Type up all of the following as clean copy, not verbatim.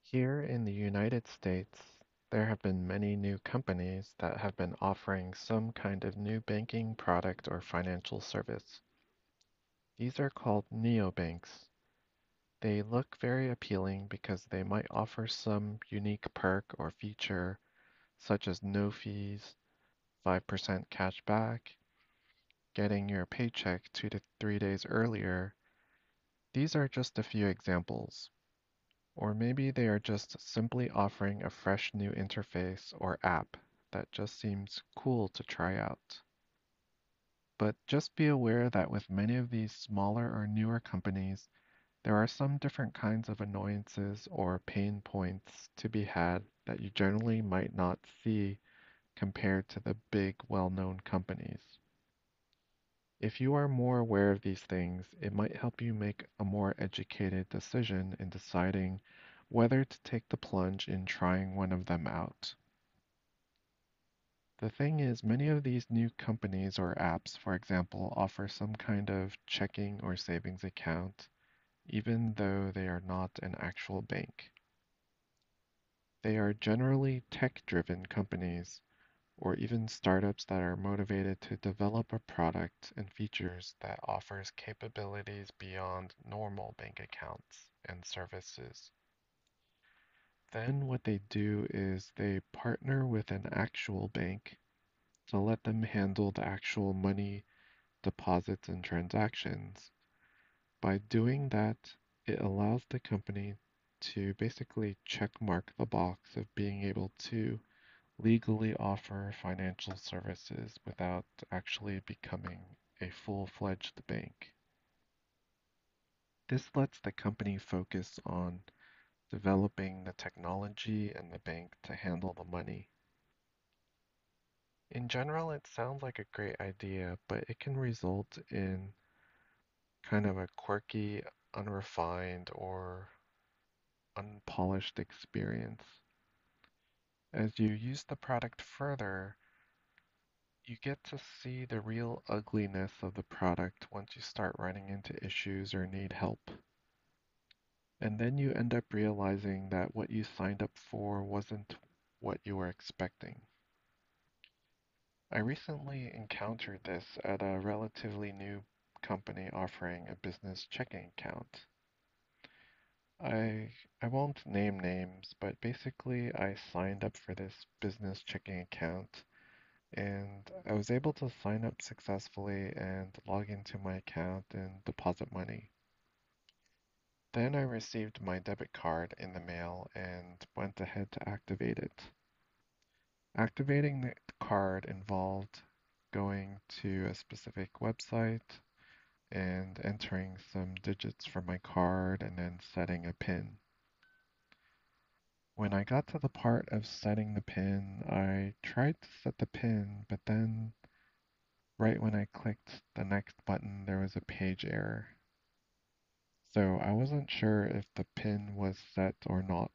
Here in the United States, there have been many new companies that have been offering some kind of new banking product or financial service. These are called neobanks. They look very appealing because they might offer some unique perk or feature, such as no fees, 5% cash back, getting your paycheck 2 to 3 days earlier. These are just a few examples. Or maybe they are just simply offering a fresh new interface or app that just seems cool to try out. But just be aware that with many of these smaller or newer companies, there are some different kinds of annoyances or pain points to be had that you generally might not see compared to the big, well-known companies. If you are more aware of these things, it might help you make a more educated decision in deciding whether to take the plunge in trying one of them out. The thing is, many of these new companies or apps, for example, offer some kind of checking or savings account, even though they are not an actual bank. They are generally tech-driven companies or even startups that are motivated to develop a product and features that offers capabilities beyond normal bank accounts and services. Then what they do is they partner with an actual bank to let them handle the actual money deposits and transactions. By doing that, it allows the company to basically check mark the box of being able to legally offer financial services without actually becoming a full-fledged bank. This lets the company focus on developing the technology and the bank to handle the money. In general, it sounds like a great idea, but it can result in kind of a quirky, unrefined, or unpolished experience. As you use the product further, you get to see the real ugliness of the product once you start running into issues or need help. And then you end up realizing that what you signed up for wasn't what you were expecting. I recently encountered this at a relatively new company offering a business checking account. I I won't name names, but basically I signed up for this business checking account and I was able to sign up successfully and log into my account and deposit money. Then I received my debit card in the mail and went ahead to activate it. Activating the card involved going to a specific website and entering some digits for my card and then setting a PIN. When I got to the part of setting the PIN, I tried to set the PIN, but then right when I clicked the next button, there was a page error. So I wasn't sure if the PIN was set or not,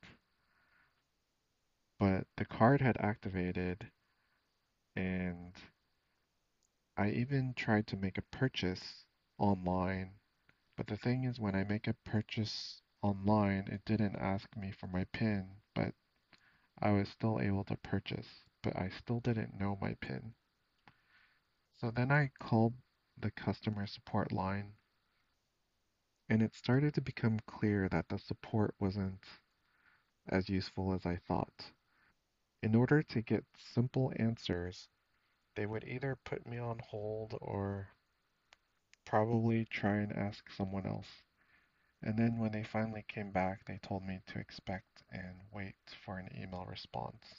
but the card had activated and I even tried to make a purchase online. But the thing is, when I make a purchase online, it didn't ask me for my PIN, but I was still able to purchase, but I still didn't know my PIN. So then I called the customer support line, and it started to become clear that the support wasn't as useful as I thought. In order to get simple answers, they would either put me on hold or probably try and ask someone else. And then when they finally came back, they told me to expect and wait for an email response.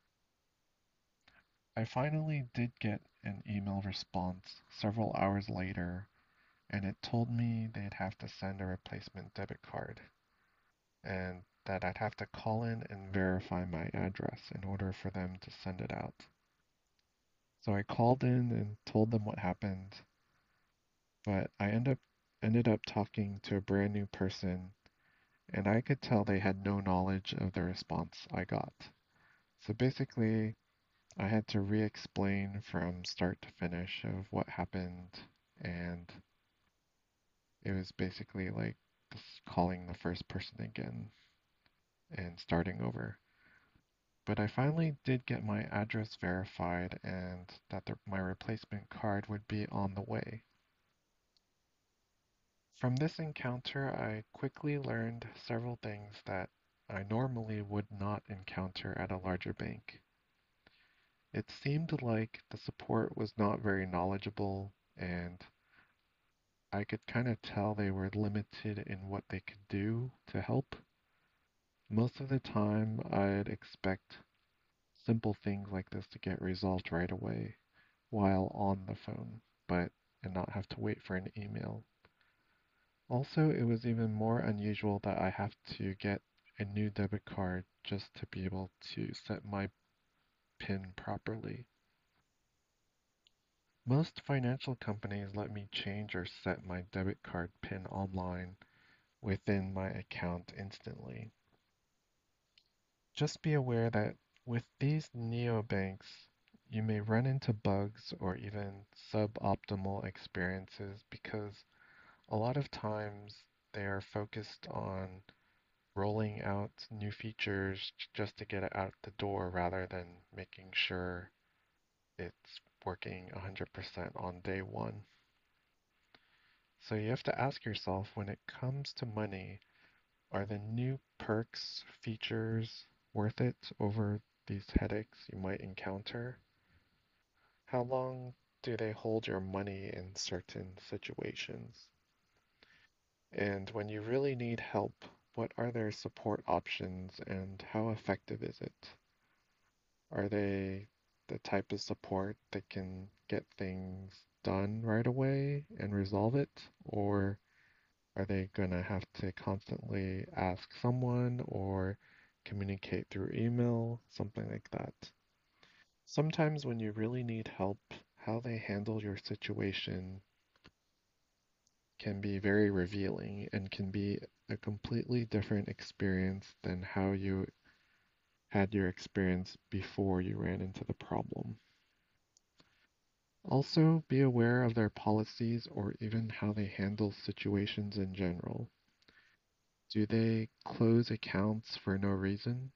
I finally did get an email response several hours later, and it told me they'd have to send a replacement debit card and that I'd have to call in and verify my address in order for them to send it out. So I called in and told them what happened, but I ended up talking to a brand new person, and I could tell they had no knowledge of the response I got. So basically, I had to re-explain from start to finish of what happened, and it was basically like just calling the first person again. and starting over. But I finally did get my address verified and that my replacement card would be on the way. From this encounter, I quickly learned several things that I normally would not encounter at a larger bank. It seemed like the support was not very knowledgeable, and I could kind of tell they were limited in what they could do to help. Most of the time, I'd expect simple things like this to get resolved right away while on the phone, but and not have to wait for an email. Also, it was even more unusual that I have to get a new debit card just to be able to set my PIN properly. Most financial companies let me change or set my debit card PIN online within my account instantly. Just be aware that with these neobanks, you may run into bugs or even suboptimal experiences because a lot of times they are focused on rolling out new features just to get it out the door rather than making sure it's working 100% on day one. So you have to ask yourself when it comes to money, are the new perks, features worth it over these headaches you might encounter? How long do they hold your money in certain situations? And when you really need help, what are their support options and how effective is it? Are they the type of support that can get things done right away and resolve it? Or are they gonna have to constantly ask someone or communicate through email, something like that? Sometimes when you really need help, how they handle your situation can be very revealing and can be a completely different experience than how you had your experience before you ran into the problem. Also, be aware of their policies or even how they handle situations in general. Do they close accounts for no reason?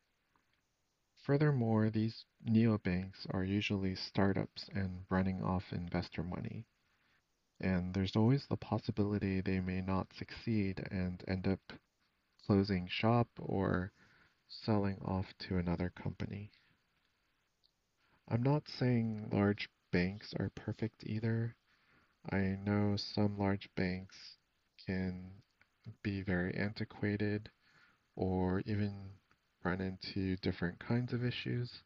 Furthermore, these neobanks are usually startups and running off investor money, and there's always the possibility they may not succeed and end up closing shop or selling off to another company. I'm not saying large banks are perfect either. I know some large banks can be very antiquated or even run into different kinds of issues.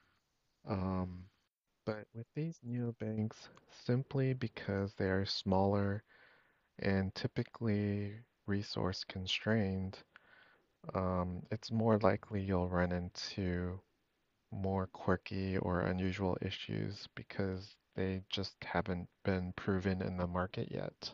Um, but with these neobanks, simply because they are smaller and typically resource constrained, it's more likely you'll run into more quirky or unusual issues because they just haven't been proven in the market yet.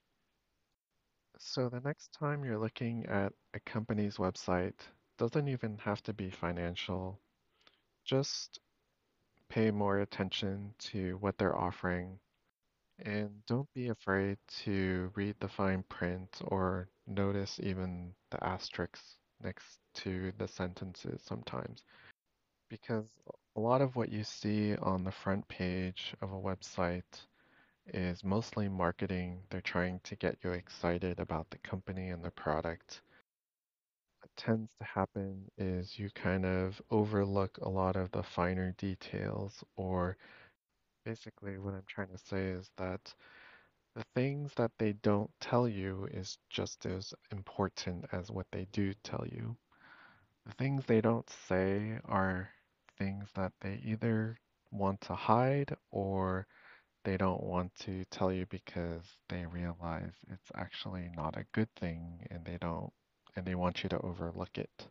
So the next time you're looking at a company's website, doesn't even have to be financial. Just pay more attention to what they're offering and don't be afraid to read the fine print or notice even the asterisks next to the sentences sometimes. Because a lot of what you see on the front page of a website is mostly marketing. They're trying to get you excited about the company and the product. What tends to happen is you kind of overlook a lot of the finer details, or basically what I'm trying to say is that the things that they don't tell you is just as important as what they do tell you. The things they don't say are things that they either want to hide or they don't want to tell you because they realize it's actually not a good thing and they want you to overlook it.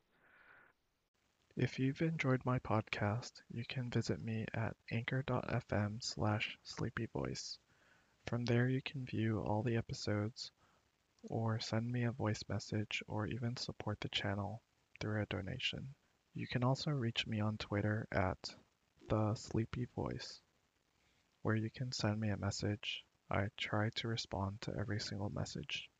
If you've enjoyed my podcast, you can visit me at anchor.fm/sleepyvoice. From there, you can view all the episodes or send me a voice message or even support the channel through a donation. You can also reach me on Twitter at the Sleepy Voice, where you can send me a message. I try to respond to every single message.